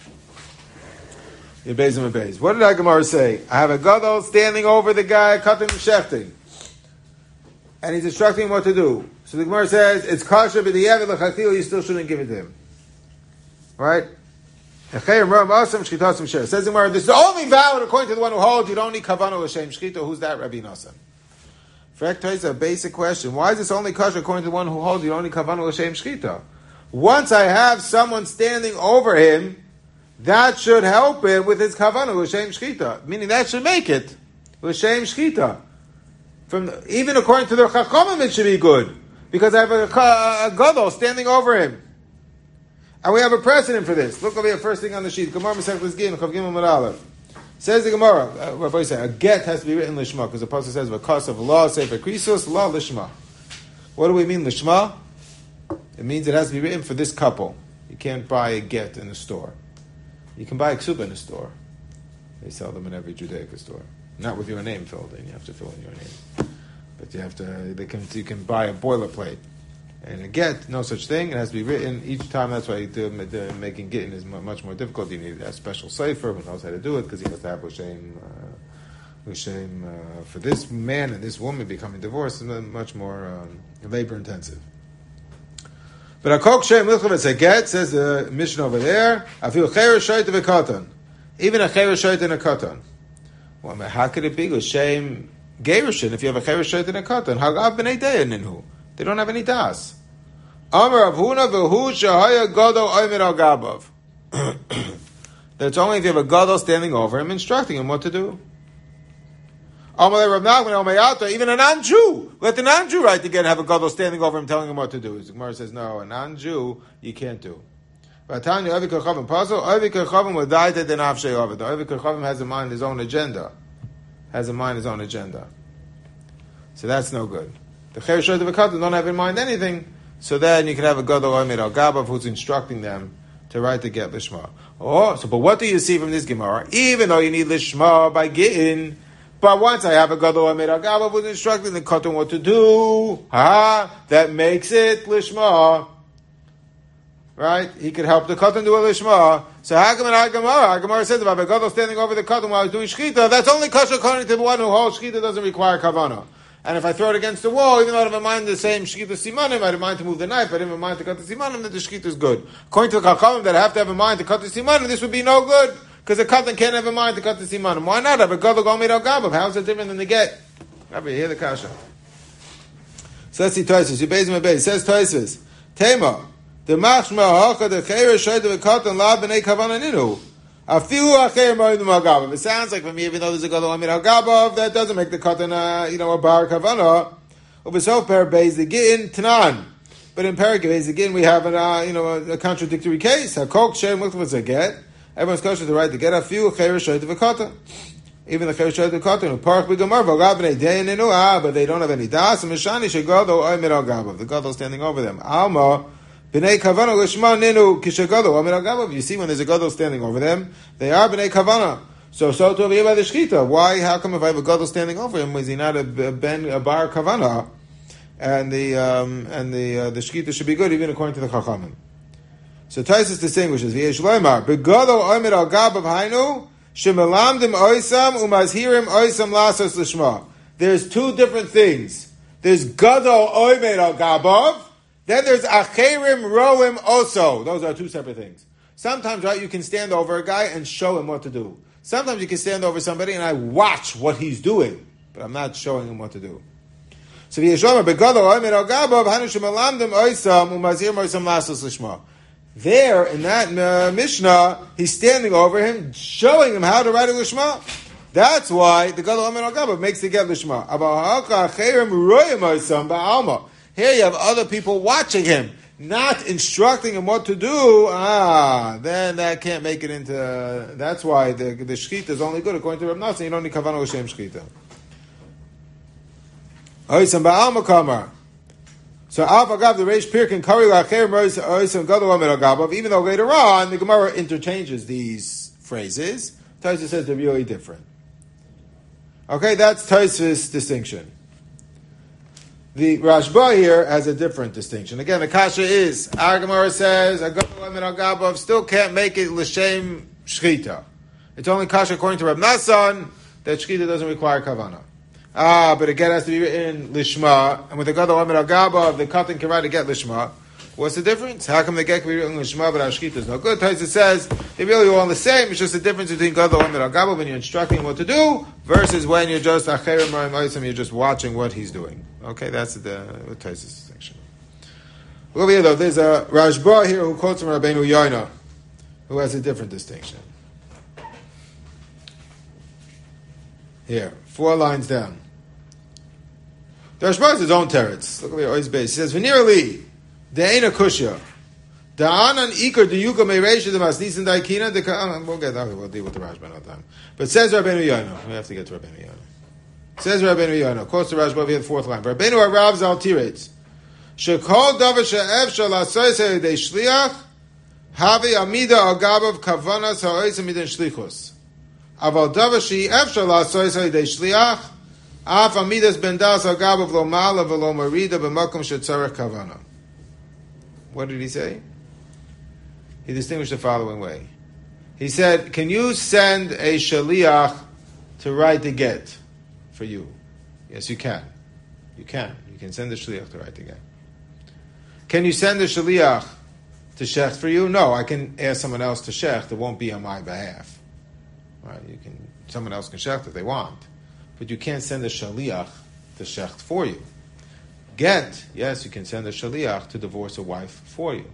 A: Yud Beis and Beis. What did Gemara say? I have a gadol standing over the guy cutting the shechting, and he's instructing him what to do. So the Gemara says, it's kosher, but the yavid l'chachil, you still shouldn't give it to him. Right? Says the Gemara, this is only valid according to the one who holds you don't need kavanah l'shem shchita. Who's that? Rabbi Nosson. Is a basic question. Why is this only kosher according to the one who holds you don't need kavanah l'shem shchita? Once I have someone standing over him, that should help him with his kavanah l'shem shchita. Meaning that should make it l'shem shchita. Even according to the chachamim, it should be good because I have a gadol standing over him. And we have a precedent for this. Look over here, first thing on the sheet. Gemara Masechtas Gin, Chav Gimel Amud Aleph. Says the Gemara, Rabbi said, a get has to be written lishma, because the pasuk says, "V'kas of law sefer krisos law lishma." What do we mean lishma? It means it has to be written for this couple. You can't buy a get in a store. You can buy a ksuba in a store. They sell them in every Judaica store. Not with your name filled in. You have to fill in your name. But you have to. You can buy a boilerplate. And a get, no such thing. It has to be written each time. That's why making getting is much more difficult. You need a special cipher who knows how to do it because he has to have l'shem for this man and this woman becoming divorced is much more labor intensive. But a kok shem milchav a get, says the mission over there. I feel cheres shoyt of a katan, even a cheres shoyt in a katan. Well, how could it be l'shem gerushin if you have a cheres shoyt in a katan? Hagav b'nei deyin inhu. They don't have any das. Amar Avhuna v'hu shahaya gadol omer al gabav. That's only if you have a gadol standing over him, instructing him what to do. Amar Rav Nachman Omayata, even a non-Jew. Let the non-Jew write to get have a gadol standing over him, telling him what to do. The Gemara says, no, a non-Jew you can't do. Vatanya Ovi Kachavim Pasul, Ovi Kachavim will die to the nafshei Ovid. Ovi Kachavim has in mind his own agenda. So that's no good. The cheres shoyt of a katan don't have in mind anything, so then you can have a gadol omer al gabav who's instructing them to write the get lishma. But what do you see from this Gemara? Even though you need lishma by getting, but once I have a gadol omer al gabav who's instructing the katan what to do, that makes it lishma. Right? He could help the katan do a lishma. So how come in our Gemara says about a gadol standing over the katan while he's doing shchita, that's only kosher according to the one who holds shchita doesn't require kavanah. And if I throw it against the wall, even though I don't have in mind the same shkita simanim, I don't mind to move the knife, I didn't have in mind to cut the simanim, then the shkita is good. According to the Chachamim that I have to have in mind to cut the simanim, this would be no good, because the katan can't have in mind to cut the simanim. Why not? Have a gadol gomid al gabav. How is it different than the get? Rabbi, hear the kasha. So let's see Tosfos. You base him a base. It says Tosfos, Tema, the machshma hacha the cheres shoyt of a katan la b'nei kavanah ninu. It sounds like for me, even though there's a gadol amir al gabav, that doesn't make the katan, a bar kavana. But in Parak Beis again, we have a contradictory case. Hakok shem milchvus a get. Everyone's kosher to write to get a few cheres shoyt of a katan. Even the cheres shoyt of a katan, Parak b'gamar v'gav b'nei deyin inu but they don't have any das. Mishani shegadol amir al gabav. The gadol standing over them. Alma. B'nei kavana l'shma ninu kishagadol amir al gabav. You see, when there's a gadol standing over them, they are b'nei kavana. So to be by the shchita. Why? How come if I have a gadol standing over him, was he not a bar kavana? And the shchita should be good even according to the chachamim. So Tosfos distinguishes v'yesh loymar begadol amir al gabav hainu shemelamdim oisam umazhirim oisam lasos l'shma. There's two different things. There's gadol amir al gabav. Then there's acherim roim also. Those are two separate things. Sometimes, right, you can stand over a guy and show him what to do. Sometimes you can stand over somebody and I watch what he's doing, but I'm not showing him what to do. So there, in that Mishnah, he's standing over him, showing him how to write a lishma. That's why the gadol omer al gabav makes the get lishma. Here you have other people watching him, not instructing him what to do. Then that can't make it into. That's why the shchita is only good according to Rav Nosson. You don't need kavanah l'shem shchita. Oisam ba'alma kamar. So Alpha Gav the Reish Pirkin Kari Lacher Oisam Gadol Omer Gabav. Even though later on the Gemara interchanges these phrases, Tosfos says they're really different. Okay, that's Tosfos' distinction. The Rashba here has a different distinction. Again, the kasha is, our Gemara says, a Gadol Omer Gabav still can't make it l'shem shchita. It's only kasha according to Rav Nosson that shchita doesn't require kavanah. But a get has to be written lishma, and with the Gadol Omer Gabav, the katan can write a get lishma. What's the difference? How come the get can be written Lishma but Ashkita is no good? Taisa says they really all the same. It's just the difference between Gadol and Agaba when you're instructing him what to do versus when you're just Acherim Marim Oisim, you're just watching what he's doing. Okay, that's the Taisa's distinction. Over here though, there's a Rashba here who quotes from Rabbeinu Yoina, who has a different distinction. Here, 4 lines down. The Rashba has his own teretz. Look over here, Oiz Beis. He says, V'nir li, de'ena kushya, da'anan ikar diyuka me'reisha de'masnisin da'ikina de'ka... We'll deal with the Rashba another time. But says Rabbeinu Yoina. We have to get to Rabbeinu Yoina. Says Rabbeinu Yoina. Quotes the Rashba over here, the 4th line. Rabbeinu Arav Zal Tiretz. Shekol davar she'ef shal asoyse yedei shliach havi amida agabav kavanas ha'oyse midin shlichus. Aval davar she'ef shal asoyse yedei shliach af amidas bendas agabav lo mala v'lo marida b'makom shetzarech kavana. What did he say? He distinguished the following way. He said, can you send a shaliach to write the get for you? Yes, you can. You can. You can send a shaliach to write the get. Can you send a shaliach to shecht for you? No, I can ask someone else to shecht. It won't be on my behalf. Right? Someone else can shecht if they want. But you can't send a shaliach to shecht for you. Get, yes, you can send a shaliach to divorce a wife for you.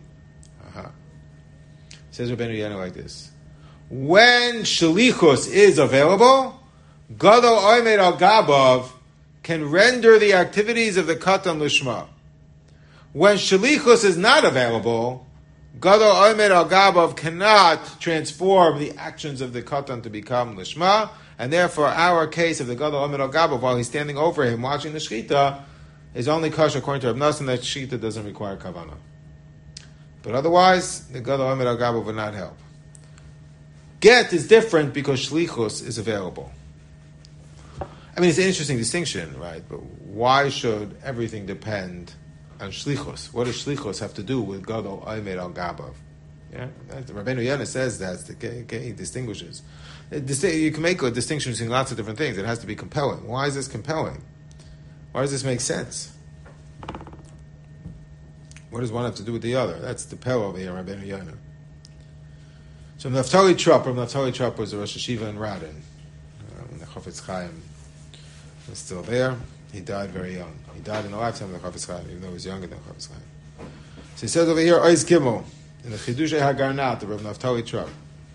A: Says Rabbeinu Yoina like this. When shalichus is available, Gadol Oimed al Gabav can render the activities of the katan lishma. When shalichus is not available, Gadol Oimed al Gabav cannot transform the actions of the katan to become lishma, and therefore our case of the Gadol Oimed al Gabav, while he's standing over him watching the shechita, is only kosher according to Rav Nosson that shechita doesn't require kavanah. But otherwise, the Gadol Oimed al Gabav would not help. Get is different because shlichus is available. I mean, it's an interesting distinction, right? But why should everything depend on shlichus? What does shlichus have to do with Gadol Oimed al Gabav? Yeah, Rabbeinu Yoina says that's he distinguishes. You can make a distinction between lots of different things. It has to be compelling. Why is this compelling? Why does this make sense? What does one have to do with the other? That's the pell over here, Rabbeinu Yoina. So Naftali Trupp was a Rosh Hashiva in Radin. The Chofetz Chaim was still there. He died very young. He died in the lifetime of the Chofetz Chaim, even though he was younger than the Chofetz Chaim. So he says over here, Oiz Gimel, in the Chidushei HaGarnat of Rav Naftali Trupp.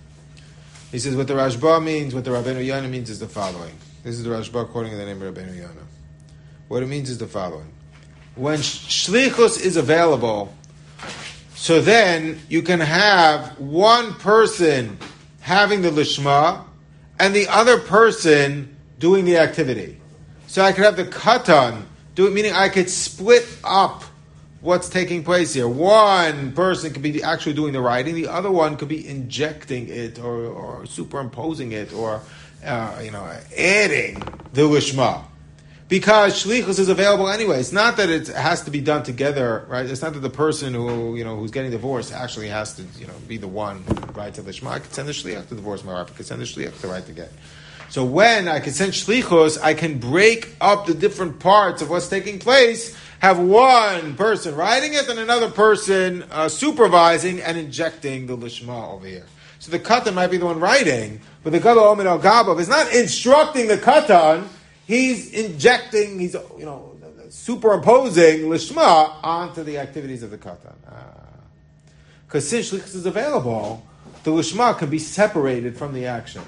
A: He says what the Rashba means, what the Rabbeinu Yoina means is the following. This is the Rashba quoting in the name of Rabbeinu Yoina. What it means is the following. When shlichus is available, so then you can have one person having the lishma and the other person doing the activity. So I could have the katan do it, meaning I could split up what's taking place here. One person could be actually doing the writing, the other one could be injecting it or superimposing it or adding the lishma. Because shlichus is available anyway. It's not that it has to be done together, right? It's not that the person who's getting divorced actually has to, be the one who writes the lishma. I could send the shliach to divorce my wife. I could send the shliach to write the get. So when I can send shlichus, I can break up the different parts of what's taking place, have one person writing it and another person supervising and injecting the lishma over here. So the katan might be the one writing, but the Gadol Oimed al Gabav is not instructing the katan. He's injecting, he's superimposing lishma onto the activities of the katan. Because since shlichus is available, the lishma can be separated from the action.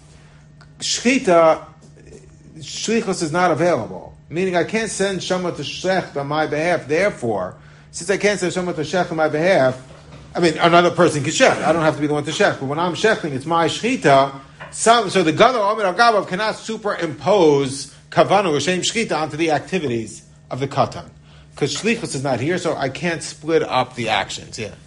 A: Shchita, shlichus is not available, meaning I can't send shama to shecht on my behalf. Therefore, since I can't send shama to shecht on my behalf, another person can shecht. I don't have to be the one to shecht. But when I'm shechting, it's my shchita. So the Gadol Oimed al Gabav cannot superimpose kavanu or shem shchita onto the activities of the katan, because shlichus is not here, so I can't split up the actions. Yeah.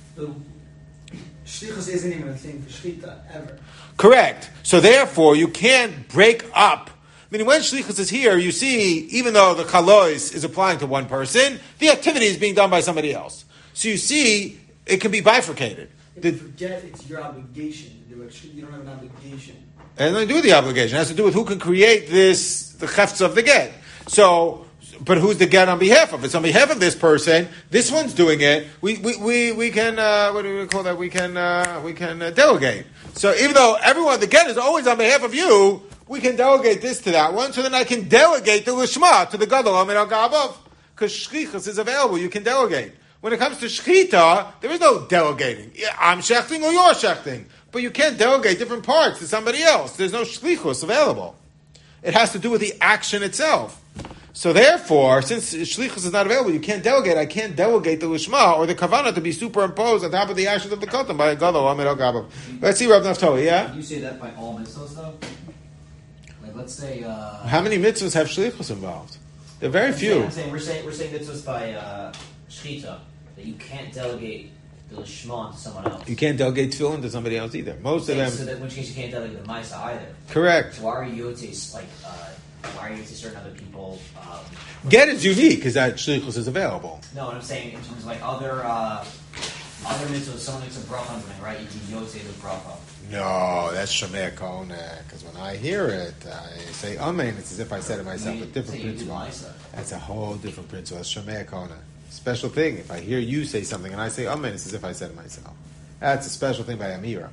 B: Shlichus isn't even a thing for shchita ever.
A: Correct. So therefore, you can't break up. Meaning, when shlichus is here, you see, even though the chalois is applying to one person, the activity is being done by somebody else. So you see, it can be bifurcated.
B: If you forget, it's your obligation to do it. You don't have an obligation.
A: It has nothing to do with the obligation. It has to do with who can create the chefts of the get. So But who's the get on behalf of? It's on behalf of this person. This one's doing it. We can what do we call that? We can delegate. So even though everyone the get is always on behalf of you, we can delegate this to that one. So then I can delegate the lishma to the gadol amid al gabav because shchichus is available. You can delegate. When it comes to shchita, there is no delegating. I'm shechting or you're shechting, but you can't delegate different parts to somebody else. There's no shlichus available. It has to do with the action itself. So therefore, since shlichus is not available, you can't delegate. I can't delegate the lishma or the kavanah to be superimposed on top of the actions of the katan by a gadol amid al gabav. Let's see Rav Naftali. Yeah.
D: Can you say that by all mitzvahs though? Like let's say.
A: How many mitzvahs have shlichus involved? There are very few.
D: We're saying mitzvahs by shchita that you can't delegate the lishma to someone else.
A: You can't delegate tefillin to somebody else either. Most of them.
D: So that in which case you can't delegate the ma'isa either.
A: Correct.
D: So why are you why are you to certain other people?
A: Get is unique because that shlichus is available.
D: No, what I'm saying in terms of like other mitzvahs, someone makes a bracha on something, right? You can yotze the bracha.
A: No, that's Shomei Kona. Because when I hear it, I say Amen. It's as if I said it myself. A different principle. That's a whole different principle. That's Shomei Kona. Special thing. If I hear you say something and I say Amen, it's as if I said it myself. That's a special thing by Amira.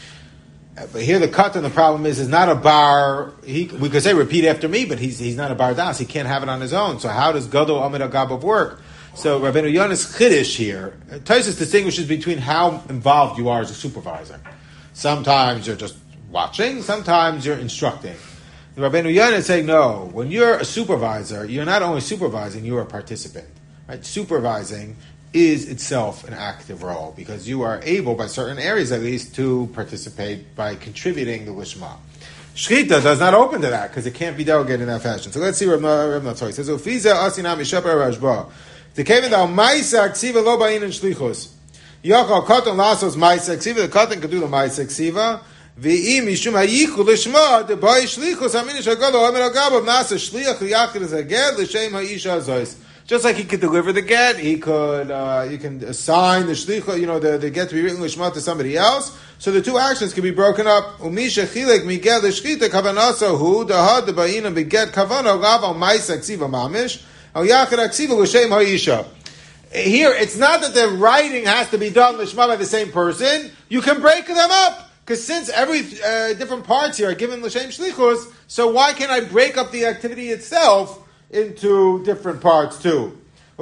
A: But here the katan, the problem is not a bar. We could say repeat after me, but he's not a bar das. He can't have it on his own. So how does gadol amid al gabav work? So Rabbeinu Yona's chiddush here. Tosfos distinguishes between how involved you are as a supervisor. Sometimes you're just watching. Sometimes you're instructing. Rabbeinu Yonah is saying no. When you're a supervisor, you're not only supervising, you're a participant. Right? Supervising is itself an active role because you are able, by certain areas at least, to participate by contributing the lishma. Shchita does not open to that because it can't be delegated in that fashion. So let's see Rav Naftali. He says, "Ufiza asinam mishaper rashba." The kevin dal ma'isa ksiva lo ba'in and shlichus. Yachal katan lasos ma'isa ksiva. The katan can do the ma'isa ksiva. Ve'im mishum hayichu lishma the ba'i shlichus haminish hagalo amir hagabav nasa shliach liyachid zaged l'shem ha'isha zois. Just like he could deliver the get, he could, you can assign the shlicha, the get to be written lishma to somebody else. So the two actions can be broken up. Umisha chilek miget l'shchita kavanasa hu dahad ba'ina beget kavana gav al ma'isa ksiva mamish al yachid ksiva l'shem ha'isha. Here, it's not that the writing has to be done lishma by the same person. You can break them up. Because since every different parts here are given l'shem shlichus, so why can't I break up the activity itself into different parts too?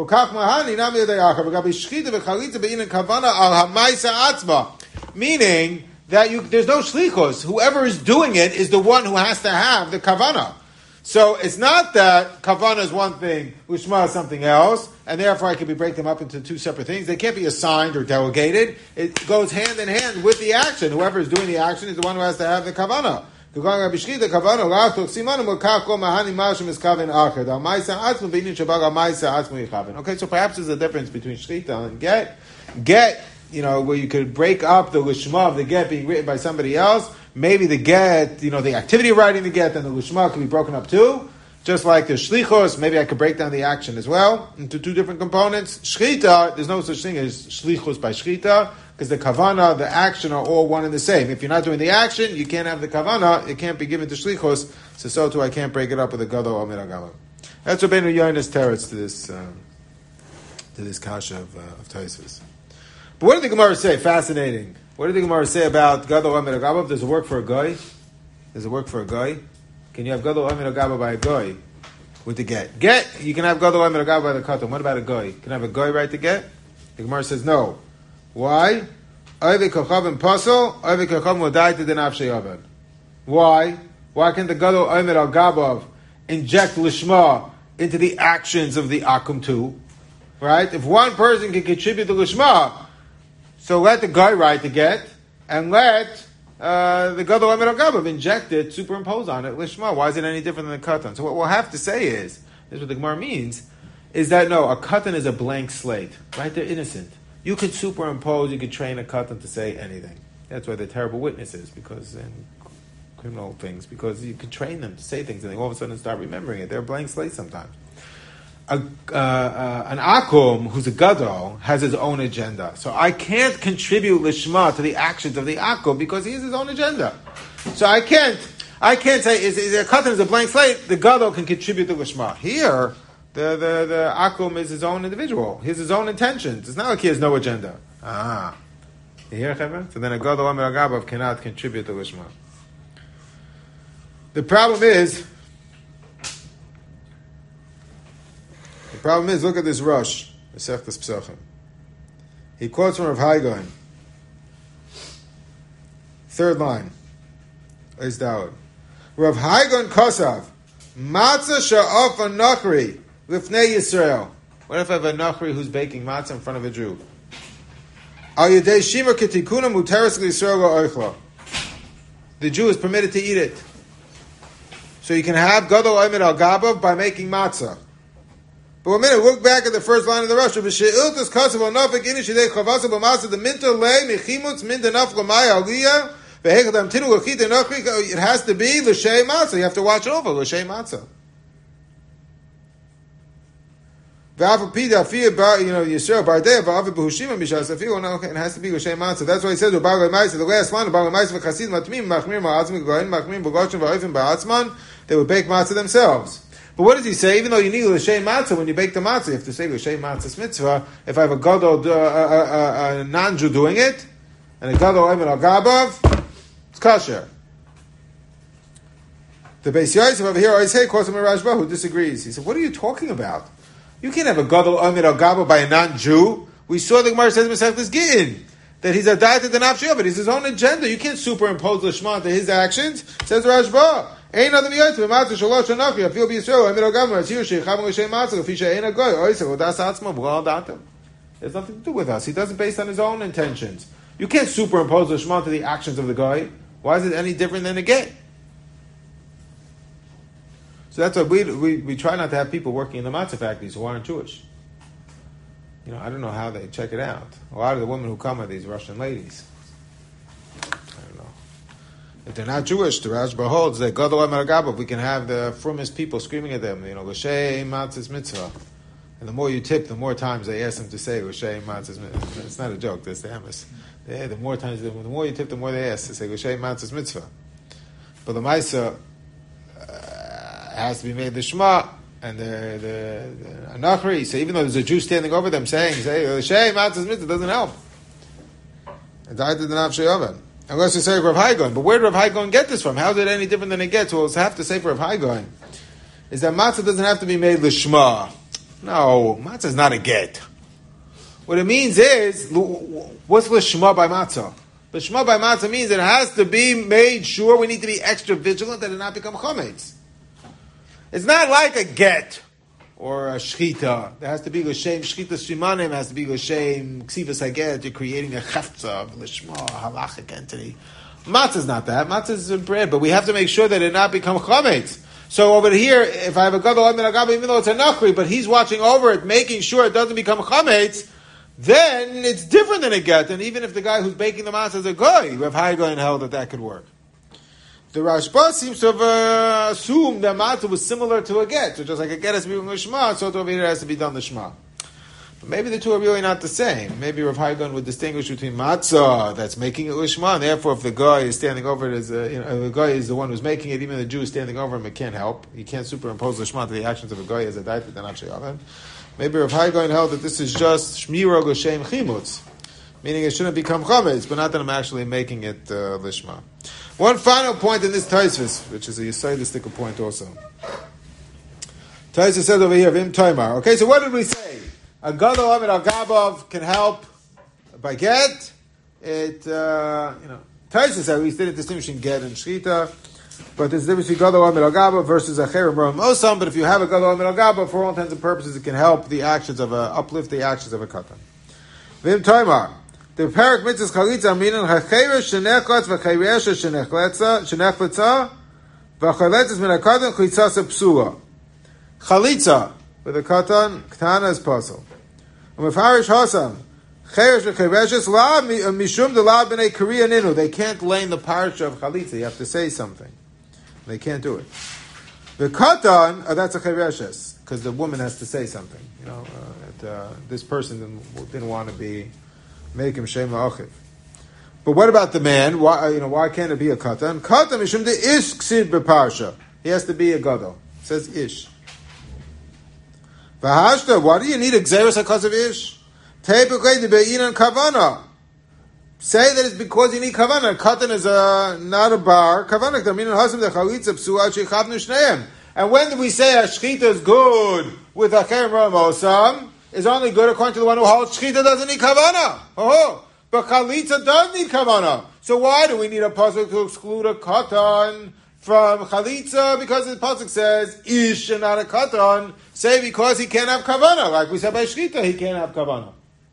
A: Meaning that there's no shlichus. Whoever is doing it is the one who has to have the kavana. So it's not that kavana is one thing, ushma is something else, and therefore I can break them up into two separate things. They can't be assigned or delegated. It goes hand in hand with the action. Whoever is doing the action is the one who has to have the kavana. Okay, so perhaps there's a difference between shchita and get. Get, where you could break up the lishma of the get being written by somebody else. Maybe the get, the activity of writing the get and the lishma could be broken up too. Just like the shlichos, maybe I could break down the action as well into two different components. Shchita, there's no such thing as shlichos by shchita, because the kavana, the action are all one and the same. If you're not doing the action, you can't have the kavana, it can't be given to shlichos, so too I can't break it up with a gadol amid agama. That's Rabbeinu Yona's teretz to this kasha of Tosfos. But what did the Gemara say? Fascinating. What did the Gemara say about gadol amid agama? Does it work for a guy? Does it work for a guy? Can you have gadol amid agama by a guy with the get? Get, you can have gadol amid agama by the katan. What about a guy? Can I have a guy write the get? The Gemara says no. Why? Why? Why can the gadol amid al gabav inject lishma into the actions of the akum too? Right? If one person can contribute to lishma, so let the guy write the get and let the gadol amid al gabav inject it, superimpose on it lishma. Why is it any different than the katan? So what we'll have to say is, this is what the Gemara means, is that no, a katan is a blank slate. Right? They're innocent. You could superimpose, you could train a katan to say anything. That's why they're terrible witnesses, because in criminal things, because you could train them to say things and they all of a sudden start remembering it. They're blank slates sometimes. An akum, who's a gadol, has his own agenda. So I can't contribute lishma to the actions of the akum because he has his own agenda. So I can't say, a katan is a blank slate, the gadol can contribute to lishma. Here, The akum is his own individual. He has his own intentions. It's not like he has no agenda. You hear, Chevron? So then a Gadol Omer Agabav cannot contribute to Lishma. The problem is, look at this Rosh, Masechtas Pesachim. He quotes from Rav Hai Gaon. Third line. Is Dawud. Rav Hai Gaon Kosav. Matzah sha'af anachri lifnei Yisrael. What if I have a nachri who's baking matzah in front of a Jew? Al yedei shimur ketikuna muteres l'Yisrael la'oichla. The Jew is permitted to eat it. So you can have Gadol Omer al Gabav by making matzah. But a minute, look back at the first line of the Rosh. B'she'iltas kasav al nafik inish yedei chavasa b'matzah the minta lei mechimutz minta naf l'mai aliyah v'hechadam tinu l'chit enachri. It has to be l'shei matzah. You have to watch over l'shei matzah. Yisrael bardei v'avi b'hushima mishas afilu. No, it has to be l'shei matzah. That's why he says the last line, the v'chasid matmim machmir ma'atzmi goyin machmir b'goshen v'oifim ba'atzman. They would bake matzah themselves. But what does he say? Even though you need l'shei matzah when you bake the matzah, you have to say l'shei matzah's mitzvah. If I have a gadol, a non-Jew doing it, and a gadol omer al gabav, it's kosher. The Beis Yosef over here always say Kosim Rashba, who disagrees. He said, "What are you talking about? You can't have a gadol omer al gabav by a non-Jew. We saw the Gemara says in Masechtas Gittin that he's a dieted the nafshi of it. He's his own agenda. You can't superimpose l'shma to his actions." Says Rashba. Ain't nothing yet. Matzah shalosh anachri. I feel b'Yisrael. Amir al-Gamer. It's here. Sheicham l'shem matzah. Fisha ain't a goy. Oisel odas atzma. B'gal datem. There's nothing to do with us. He does it based on his own intentions. You can't superimpose the shema to the actions of the guy. Why is it any different than a get? So that's why we try not to have people working in the matzah factories who aren't Jewish. You know, I don't know how they check it out. A lot of the women who come are these Russian ladies. If they're not Jewish, the Rashba holds that Gadol Omer Gabav, we can have the frumest people screaming at them, L'shei matzah's mitzvah. And the more you tip, the more times they ask them to say L'shei matzah's mitzvah. It's not a joke, that's the emes. The more you tip, the more they ask to say L'shei matzah's mitzvah. But the Maisa has to be made the Shema, and the Anachri, so even though there's a Jew standing over them saying L'shei matzah's mitzvah, doesn't help. And I did the Nafshei Oven. Unless you say Rav Hai Gaon. But where did Rav Hai Gaon get this from? How is it any different than it gets? Well, I have to say for Rav Hai Gaon is that matzah doesn't have to be made l'shma. No, matzah is not a get. What it means is, what's l'shma by matzah? L'shma by matzah means it has to be made sure, we need to be extra vigilant that it not become chametz. It's not like a get or a shchita. There has to be l'shem shchita shimanim, has to be l'shem ksivas haget. You're creating a chefza of l'shma, halachic entity. Matzah is not that. Matzah is bread, but we have to make sure that it not become chametz. So over here, if I have a gadol omer agaba, even though it's a nachri, but he's watching over it, making sure it doesn't become chametz, then it's different than a get. And even if the guy who's baking the matzah is a goy, Rav Hai Gaon held that could work. The Rashba seems to have assumed that matzah was similar to a get. So just like a get has to be with Shema, so over here has to be done the Shema. But maybe the two are really not the same. Maybe Rav Hai Gaon would distinguish between matzah that's making it Lishma, and therefore if the guy is standing over it as the guy is the one who's making it, even the Jew is standing over him, it can't help. You can't superimpose Lishma to the actions of a guy as a daita than Avin. Maybe Rav Hai Gaon held that this is just Shmira Goshem Chimutz, meaning it shouldn't become Chametz, but not that I'm actually making it Lishma. One final point in this Taisvis, which is a Yisraelistic point also. Taisvis says over here, Vim Toimar. Okay, so what did we say? A gadol omer al gabav can help by get. Taisvis said we didn't distinguish between get and shchita, but there's a difference between gadol omer al gabav versus a cherem rom osam. But if you have a gadol omer al gabav, for all intents and purposes, it can help the actions of uplift the actions of a katan. Vim Toimar. The parak mitzvahs chalitza minan hacheresh shenechlatz v'cheresha shenechlatza v'chaletzes min hakatan chlitzasa psula. Chalitza with a katan ktana is puzzle. Umefarish hasam cheresh v'chereshes la mishum de la b'nei Korea ninu. They can't lay in the parsha of chalitza. You have to say something. They can't do it. The katan, that's a chereshes because the woman has to say something. This person didn't want to be. Make him shema achiv. But what about the man? Why can't it be a katan? Katan mishum de ish ksid beparsha. He has to be a gadol. It says ish. V'hashta, why do you need a gzeres because of ish? Teipukei de be'inan kavana. Say that it's because you need kavana. Katan is not a bar. Kavana, I mean, hasim the chalitza psuat shechavnu shneim. And when do we say a shchita is good with a cherem ramosam? Is only good according to the one who holds shchita doesn't need kavana. Oh, but chalitza does need kavana. So why do we need a pasuk to exclude a katan from chalitza? Because the pasuk says ish and not a katan. Say because he can't have kavana, like we said by shchita, he can't have kavana.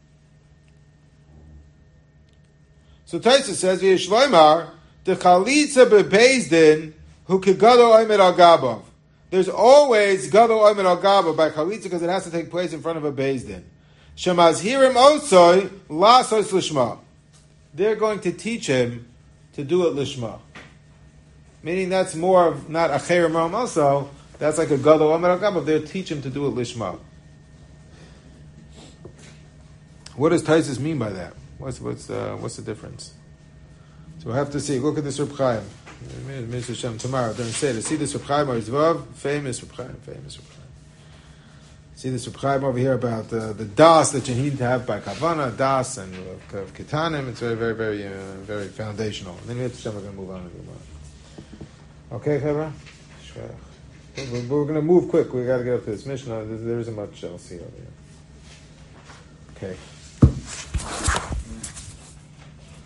A: So Taisa says v'yishloimar the chalitza bebezdin who kegado oimed al gabav. There's always gado oimed al gabav by chalitza because it has to take place in front of a bezdin. Shemazhirim osoi lasos lishma. They're going to teach him to do it lishma. Meaning that's more of not a cherem also. That's like a gado oimed al gabav. They'll teach him to do it lishma. What does Taisus mean by that? What's the difference? So we'll have to see. Look at this Reb Chaim. Mr. Shem tomorrow. Don't say it. See this Reb Chaim or Zvav? Famous Reb Chaim. See this Reb Chaim over here about the das that you need to have by Kavana, das and Ketanim. It's very, very, very, very foundational. And then Mr. Shem, we're going to move on. Okay, Chevra? We're going to move quick. We got to get up to this Mishnah. There isn't much else here. Okay.